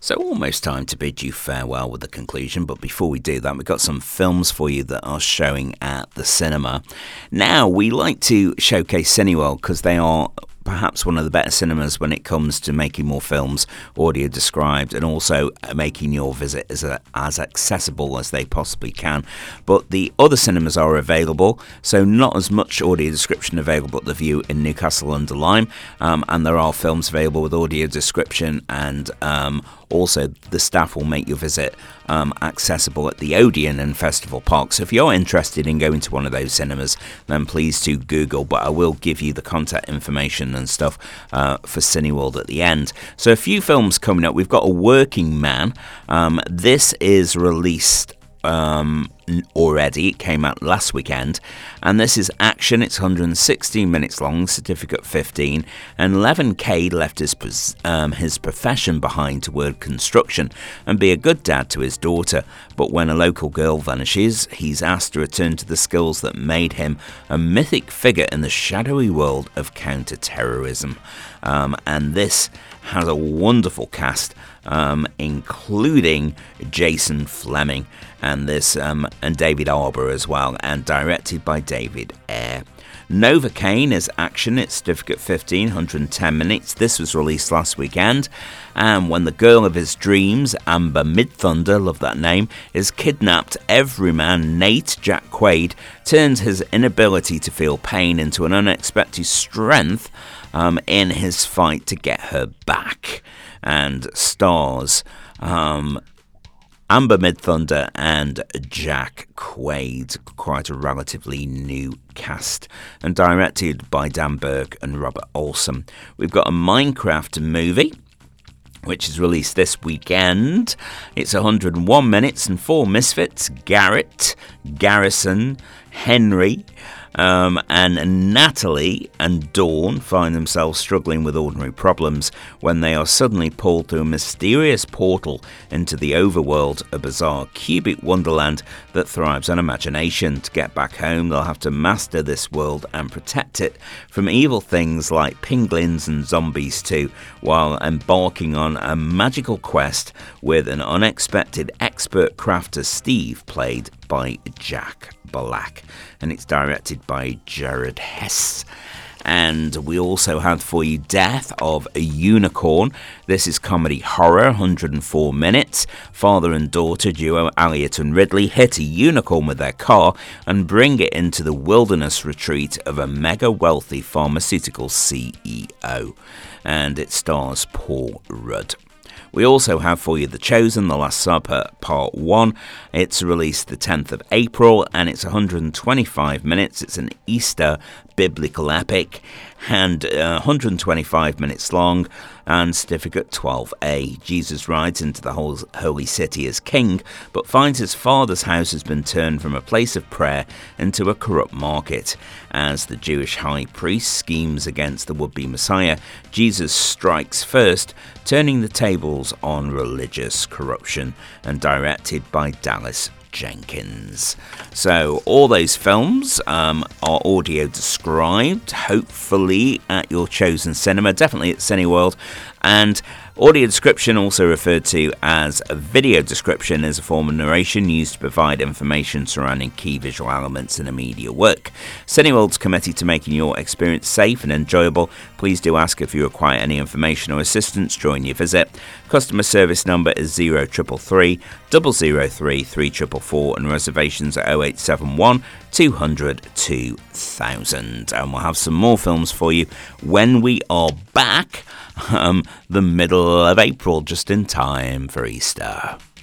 So almost time to bid you farewell with the conclusion, but before we do that, we've got some films for you that are showing at the cinema. Now, we like to showcase Cineworld because they are perhaps one of the better cinemas when it comes to making more films audio described and also making your visit as accessible as they possibly can. But the other cinemas are available, so not as much audio description available at the View in Newcastle under Lyme, and there are films available with audio description, and also the staff will make your visit accessible at the Odeon and Festival Park. So if you're interested in going to one of those cinemas, then please do Google, but I will give you the contact information and stuff for Cineworld at the end. So a few films coming up. We've got A Working Man. This is released already. It came out last weekend, and this is action. It's 116 minutes long, certificate 15, and Levin Cade left his profession behind to work construction and be a good dad to his daughter, but when a local girl vanishes, he's asked to return to the skills that made him a mythic figure in the shadowy world of counter-terrorism. And this has a wonderful cast, including Jason Fleming and David Harbour as well, and directed by David Ayer. Novocaine is action. It's certificate 15, 110 minutes. This was released last weekend. And when the girl of his dreams, Amber Midthunder, love that name, is kidnapped, everyman Nate Jack Quaid turns his inability to feel pain into an unexpected strength in his fight to get her back, and stars Amber Midthunder and Jack Quaid, quite a relatively new cast, and directed by Dan Burke and Robert Olson. We've got a Minecraft movie, which is released this weekend. It's 101 minutes and 4 misfits, Garrett, Garrison, Henry, and Natalie and Dawn find themselves struggling with ordinary problems when they are suddenly pulled through a mysterious portal into the overworld, a bizarre cubic wonderland that thrives on imagination. To get back home, they'll have to master this world and protect it from evil things like penguins and zombies too, while embarking on a magical quest with an unexpected expert crafter, Steve, played by Jack Black, and it's directed by Jared Hess. And we also have for you Death of a Unicorn. This is comedy horror, 104 minutes. Father and daughter duo Elliot and Ridley hit a unicorn with their car and bring it into the wilderness retreat of a mega wealthy pharmaceutical CEO. And it stars Paul Rudd. We also have for you The Chosen, The Last Supper, Part 1. It's released the 10th of April, and it's 125 minutes. It's an Easter biblical epic, and 125 minutes long, and certificate 12A. Jesus rides into the holy city as king, but finds his father's house has been turned from a place of prayer into a corrupt market. As the Jewish high priest schemes against the would-be Messiah, Jesus strikes first, turning the tables on religious corruption, and directed by Dallas Jenkins. So all those films are audio described, hopefully at your chosen cinema, definitely at Cineworld. And audio description, also referred to as a video description, is a form of narration used to provide information surrounding key visual elements in a media work. Cineworld's committed to making your experience safe and enjoyable. Please do ask if you require any information or assistance during your visit. Customer service number is 0333 003 3444, and reservations are 0871 200 2000. And we'll have some more films for you when we are back the middle of April, just in time for Easter.